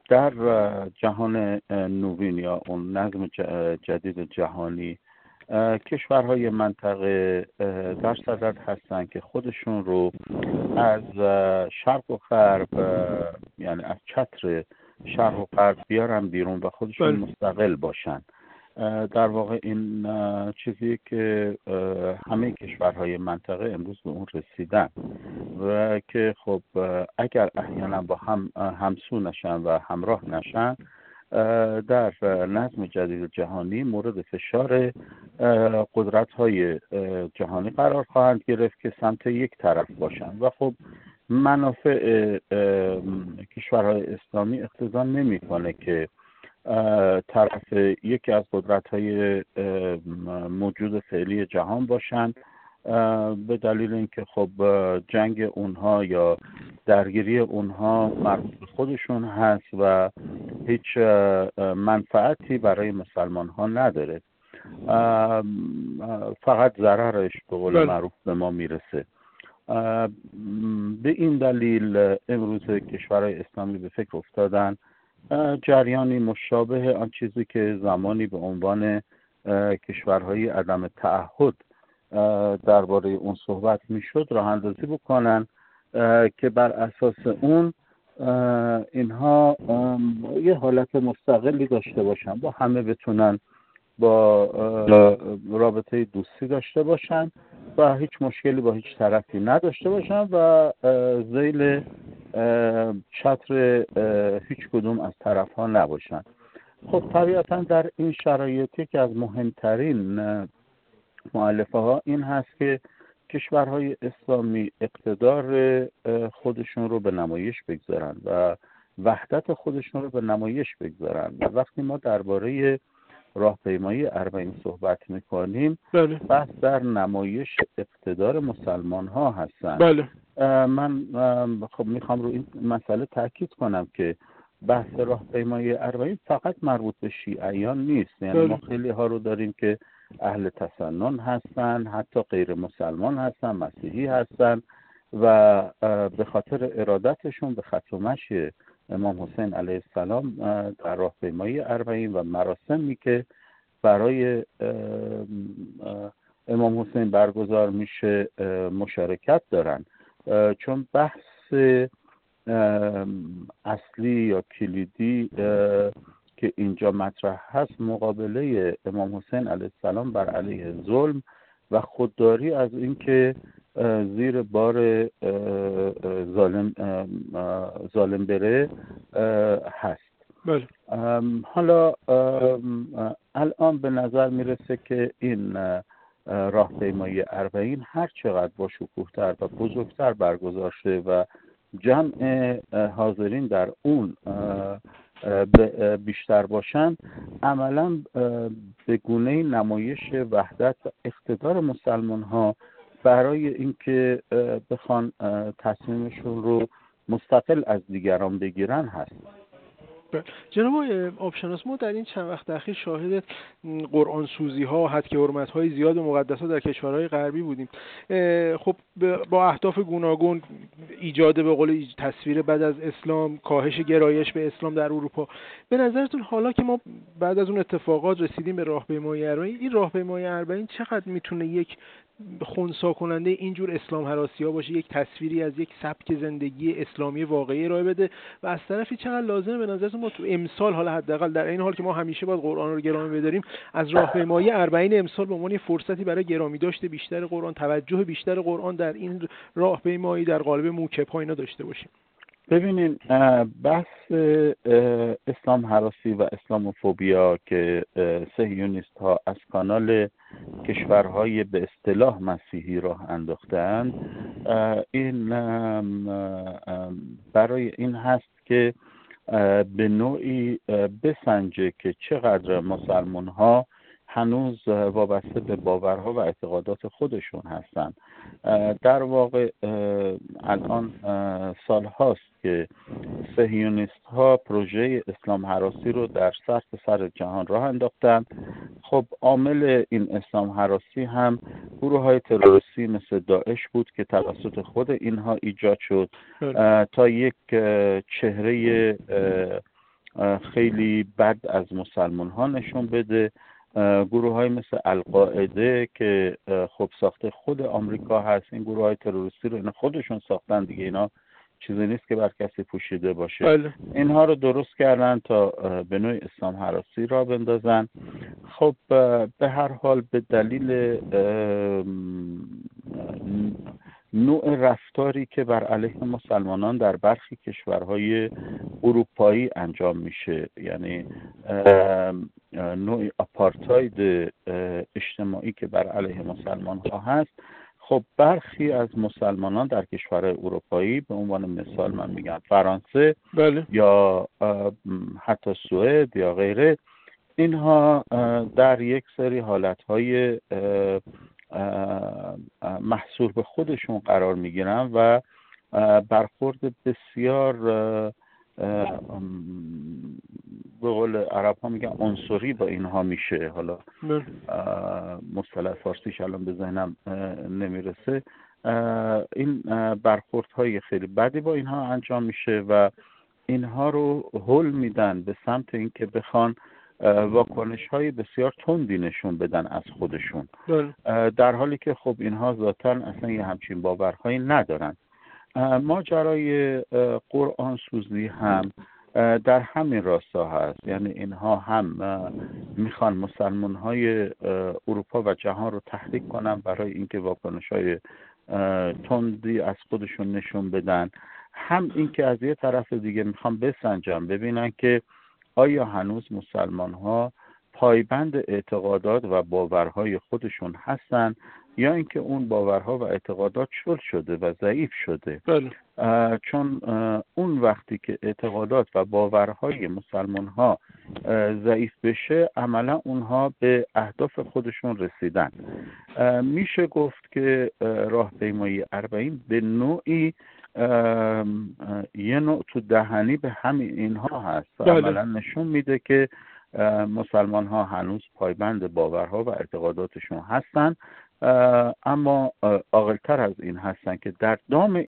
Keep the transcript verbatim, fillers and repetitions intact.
در جهان نوین یا اون نظم جدید جهانی، کشورهای منطقه در صدد هستن که خودشون رو از شرق و غرب، یعنی از چتر شرق و غرب بیارن بیرون و خودشون بله. مستقل باشن. در واقع این چیزی که همه کشورهای منطقه امروز به اون رسیدن و که خب اگر احیانا با هم همسو نشن و همراه نشن، در نظم جدید جهانی مورد فشار قدرت‌های جهانی قرار خواهند گرفت که سمت یک طرف باشند و خب منافع کشورهای اسلامی اقتضا نمی‌کنه که طرف یکی از قدرت‌های موجود فعلی جهان باشند، به دلیل اینکه خب جنگ اونها یا درگیری اونها مربوط به خودشون هست و هیچ منفعتی برای مسلمان ها نداره، فقط ضررش به قول معروف به ما میرسه. به این دلیل امروز کشورهای اسلامی به فکر افتادن جریانی مشابه آن چیزی که زمانی به عنوان کشورهای عدم تعهد درباره اون صحبت میشد راه اندازی بکنن که بر اساس اون اینها یه حالت مستقلی داشته باشن، با همه بتونن با رابطه دوستی داشته باشن و هیچ مشکلی با هیچ طرفی نداشته باشن و ذیل چتر هیچ کدوم از طرف ها نباشن. خب طبیعتا در این شرایطی که از مهمترین مؤلفه ها این هست که کشورهای اسلامی اقتدار خودشون رو به نمایش بگذارن و وحدت خودشون رو به نمایش بگذارن و وقتی ما درباره راهپیمایی اربعین صحبت میکنیم بله. بحث در نمایش اقتدار مسلمان ها هستن. بله. من خب میخوام رو این مسئله تاکید کنم که بحث راهپیمایی اربعین فقط مربوط به شیعیان نیست، یعنی بله. ما خیلی ها رو داریم که اهل تسنن هستن، حتی غیر مسلمان هستن، مسیحی هستن و به خاطر ارادتشون به خط و مشی امام حسین علیه السلام در راهپیمایی اربعین و مراسمی که برای امام حسین برگزار میشه مشارکت دارن، چون بحث اصلی یا کلیدی که اینجا مطرح هست مقابله امام حسین علیه السلام بر علیه ظلم و خودداری از اینکه زیر بار ظالم ظالم بره هست. بله. حالا الان به نظر میرسه که این راهپیمایی اربعین هر چقدر با شکوه‌تر و بزرگتر برگزار شده و جمع حاضرین در اون بیشتر باشن، عملا به گونه نمایش وحدت و اقتدار مسلمان ها برای اینکه بخوان تصمیمشون رو مستقل از دیگران بگیرن هست. جناب آبشناس، ما در این چند وقت اخیر شاهد قرآن سوزی ها، هتک حرمت های زیاد و مقدسات در کشورهای غربی بودیم. خب با اهداف گوناگون، ایجاد به قول تصویر بد از اسلام، کاهش گرایش به اسلام در اروپا. به نظرتون حالا که ما بعد از اون اتفاقات رسیدیم به راهپیمایی اربعین، این راهپیمایی اربعین چقدر میتونه یک خنثی کننده اینجور اسلام هراسی‌ها باشه، یک تصویری از یک سبک زندگی اسلامی واقعی ارائه بده و از طرفی چقدر لازمه به نظرتون ما تو امسال، حالا حداقل در این حال که ما همیشه باید قرآن رو گرامی بداریم، از راهپیمایی اربعین امسال به عنوان فرصتی برای گرامی داشته بیشتر قرآن، توجه بیشتر قرآن در این راهپیمایی در قالب موکب‌ها اینا داشته باشیم؟ ببینین، بحث اسلام هراسی و اسلاموفوبیا که صهیونیست ها از کانال کشورهای به اصطلاح مسیحی راه انداختند، این برای این هست که به نوعی بسنجه که چقدر مسلمان ها هنوز وابسته به باورها و اعتقادات خودشون هستن. در واقع الان سال هاست که صهیونیست ها پروژه اسلام هراسی رو در سرتاسر سر جهان راه انداختن. خب عامل این اسلام هراسی هم گروه های تروریستی مثل داعش بود که توسط خود اینها ایجاد شد تا یک چهره خیلی بد از مسلمان ها نشون بده. گروه های مثل القاعده که خب ساخته خود آمریکا هست، این گروه های تروریستی رو اینا خودشون ساختن دیگه، اینا چیزی نیست که بر کسی پوشیده باشه. بله. اینها رو درست کردن تا به نوع اسلام هراسی را بندازن. خب به هر حال به دلیل نوع رفتاری که بر علیه مسلمانان در برخی کشورهای اروپایی انجام میشه، یعنی نوع آپارتاید اجتماعی که بر علیه مسلمان ها هست، خب برخی از مسلمانان در کشورهای اروپایی، به عنوان مثال من میگم فرانسه، بله، یا حتی سوئد یا غیره، اینها در یک سری حالتهای محصور به خودشون قرار میگیرن و برخورد بسیار به قول عرب ها میگن عنصری با اینها میشه. حالا مصطلح فارسیش الان به ذهنم نمیرسه. این برخوردهای خیلی بدی با اینها انجام میشه و اینها رو هل میدن به سمت اینکه بخوان واکنش های بسیار تندی نشون بدن از خودشون، در حالی که خب اینها ذاتاً اصلا یه همچین باورهایی ندارن. ماجرای قرآن سوزی هم در همین راستا هست، یعنی اینها هم میخوان مسلمان های اروپا و جهان رو تحریک کنن برای اینکه واکنش های تندی از خودشون نشون بدن، هم اینکه از یه طرف دیگه میخوان بسنجن ببینن که آیا هنوز مسلمان ها پایبند اعتقادات و باورهای خودشون هستن یا اینکه اون باورها و اعتقادات شل شده و ضعیف شده. بله. چون اون وقتی که اعتقادات و باورهای مسلمان ها ضعیف بشه، عملا اونها به اهداف خودشون رسیدن. میشه گفت که راهپیمایی اربعین به نوعی یه نوع تو دهنی به همین اینها هست. بله. عملا نشون میده که مسلمان ها هنوز پایبند باورها و اعتقاداتشون هستن، اما عاقل‌تر از این هستن که در دام